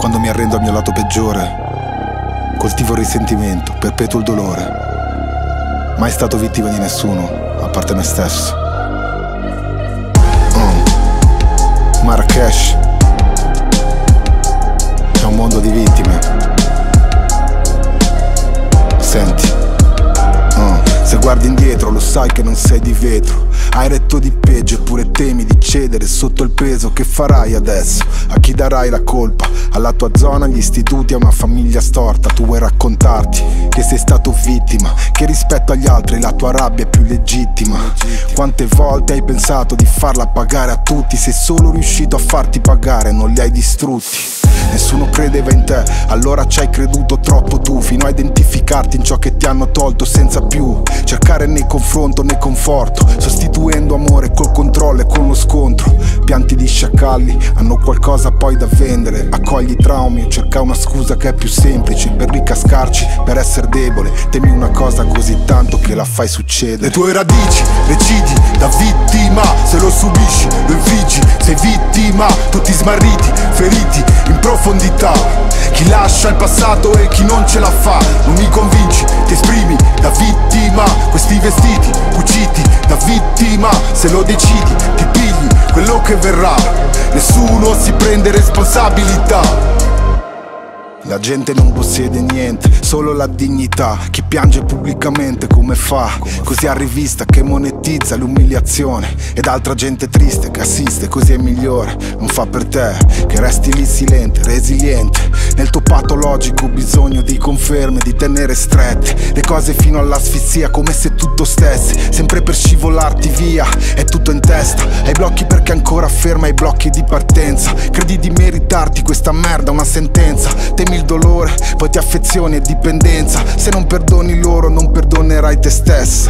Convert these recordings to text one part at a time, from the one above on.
Quando mi arrendo al mio lato peggiore, coltivo il risentimento, perpetuo il dolore. Mai stato vittima di nessuno, a parte me stesso. Marrakesh è un mondo di vittime. Senti, se guardi indietro lo sai che non sei di vetro. Hai retto di peggio eppure temi di cedere sotto il peso. Che farai adesso? A chi darai la colpa? Alla tua zona, agli istituti, a una famiglia storta. Tu vuoi raccontarti che sei stato vittima, che rispetto agli altri la tua rabbia è più legittima. Quante volte hai pensato di farla pagare a tutti? Sei solo riuscito a farti pagare, non li hai distrutti. Nessuno credeva in te, allora ci hai creduto troppo tu, fino a identificarti in ciò che ti hanno tolto senza più cercare né confronto né conforto, sostituendo amore col controllo e con lo scontro. Pianti di sciacalli hanno qualcosa poi da vendere, accogli i traumi e cerca una scusa che è più semplice per ricascarci, per essere debole. Temi una cosa così tanto che la fai succedere. Le tue radici recidi da vittima, se lo subisci lo infliggi, sei vittima. Tutti smarriti, feriti in profondità. Chi lascia il passato e chi non ce la fa. Non mi convinci, ti esprimi da vittima. Questi vestiti cuciti da vittima. Se lo decidi ti pigli quello che verrà. Nessuno si prende responsabilità. La gente non possiede niente, solo la dignità. Chi piange pubblicamente come fa? Così a rivista che monetizza l'umiliazione. Ed altra gente triste che assiste, così è migliore. Non fa per te che resti lì silente, resiliente. Nel tuo patologico bisogno di conferme, di tenere strette le cose fino all'asfissia, come se tutto stesse sempre per scivolarti via. È tutto in testa, hai blocchi perché ancora ferma i blocchi di partenza. Credi di meritarti questa merda, una sentenza. Temi il dolore, poi ti affezioni e dipendenza. Se non perdoni loro non perdonerai te stessa.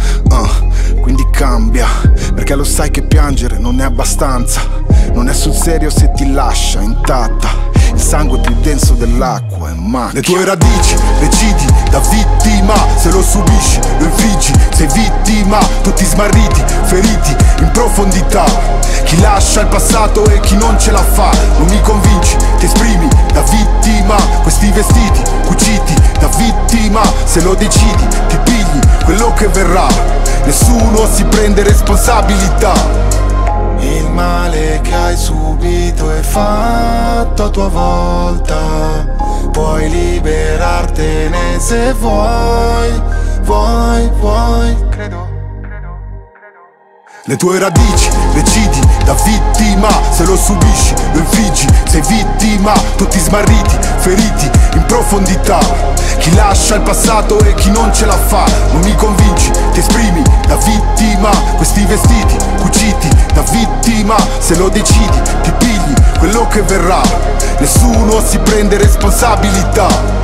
Quindi cambia, perché lo sai che piangere non è abbastanza. Non è sul serio se ti lascia intatta. Il sangue più denso dell'acqua è macchia. Le tue radici recidi da vittima, se lo subisci lo infliggi, sei vittima. Tutti smarriti, feriti in profondità. Chi lascia il passato e chi non ce la fa. Non mi convinci, ti esprimi da vittima. Questi vestiti cuciti da vittima. Se lo decidi ti pigli quello che verrà. Nessuno si prende responsabilità. Il male che hai subito è fatto a tua volta. Puoi liberartene se vuoi, credo. Le tue radici recidi da vittima, se lo subisci lo infliggi, sei vittima. Tutti smarriti, feriti in profondità. Chi lascia il passato e chi non ce la fa. Non mi convinci, ti esprimi da vittima. Questi vestiti cuciti da vittima. Se lo decidi ti pigli quello che verrà. Nessuno si prende responsabilità.